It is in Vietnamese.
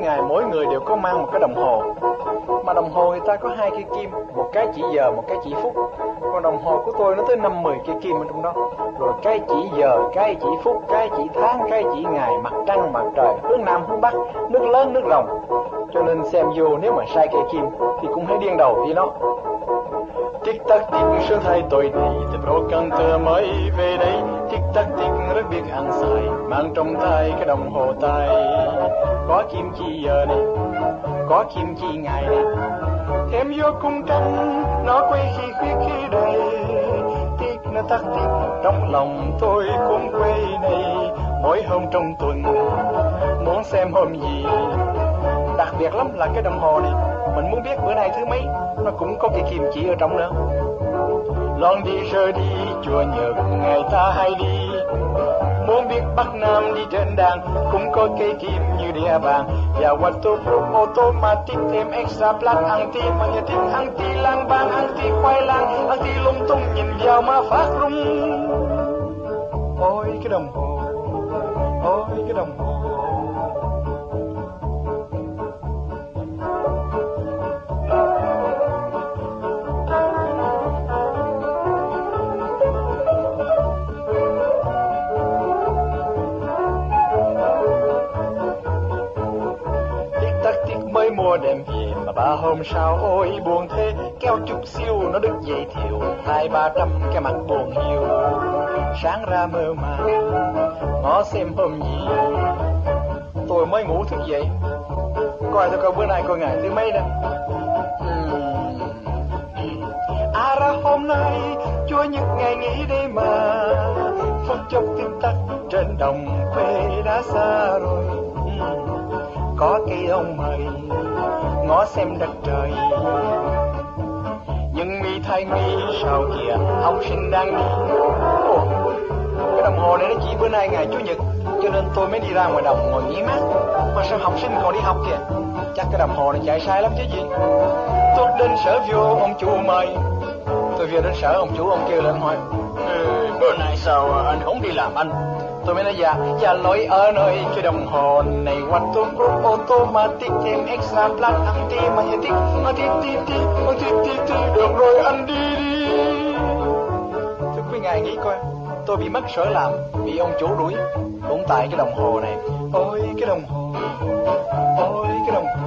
ngày mỗi người đều có mang một cái đồng hồ. Mà đồng hồ người ta có 2 cây kim, một cái chỉ giờ, một cái chỉ phút. Còn đồng hồ của tôi nó tới 5-10 cây kim ở trong đó. Rồi cái chỉ giờ, cái chỉ phút, cái chỉ tháng, cái chỉ ngày, mặt trăng, mặt trời, hướng nam, hướng bắc, nước lớn, nước rồng. Cho nên xem vô nếu mà sai cây kim thì cũng thấy điên đầu với nó. Tick tắc tick sớm thay tôi đi, từ brocanter mới về đây. Tick tắc tick rất biết ăn xài, mang trong tay cái đồng hồ tay. Có kim chi giờ này, có kim chi ngày này. Thêm vô cung trăng, nó quay khi khuyết khi đầy. Tick nó tắc tick, trong lòng tôi cũng quay này. Mỗi hôm trong tuần, muốn xem hôm gì. Đặc biệt lắm là cái đồng hồ này, mình muốn biết bữa nay thứ mấy, nó cũng có cái kim chỉ ở trong nữa. Lon đi rơi đi, chùa Nhật ngày ta hay đi. Muốn biết Bắc Nam đi trên đàn, cũng có cây kim như đĩa vàng. Và waterproof automatic thêm extra black, anti-magnetic, anti-lang bang, anti-khoai lang, anti-lung tung, nhìn vào mà phát rung. Ôi cái đồng hồ, ôi cái đồng hồ. Mới mua đem về mà 3 hôm sau ôi buồn thế. Kéo chút xíu nó đứt dây thiệu, 200-300 cái mặt buồn hiu. Sáng ra mơ màng ngó xem hôm gì, tôi mới ngủ thức dậy. Coi tôi coi bữa nay coi ngày thứ mấy đó. À ra hôm nay Chúa Nhật ngày nghỉ đây mà. Phút chốc tích tắc trên đồng quê đã xa rồi. Có cây ông mời ngó xem đất trời. Nhưng mi thay mi sao kìa, học sinh đang đi. Ồ, cái đồng hồ này nó chỉ bữa nay ngày Chủ nhật, cho nên tôi mới đi ra ngoài đồng ngồi nghỉ mát. Mà sao học sinh còn đi học kìa? Chắc cái đồng hồ này chạy sai lắm chứ gì. Tôi đến sở vô ông chủ mời. Tôi vừa đến sở ông chủ, ông kêu lên hỏi: bữa nay sao anh không đi làm anh? Tôi mới nói dạ lỗi ở nơi cái đồng hồ này waterproof automatic thêm extra black anti-magnetic, được rồi anh đi. Thưa quý ngài nghĩ coi, tôi bị mất sở làm, bị ông chủ đuổi cũng tại cái đồng hồ này. Ôi cái đồng hồ, ôi cái đồng hồ.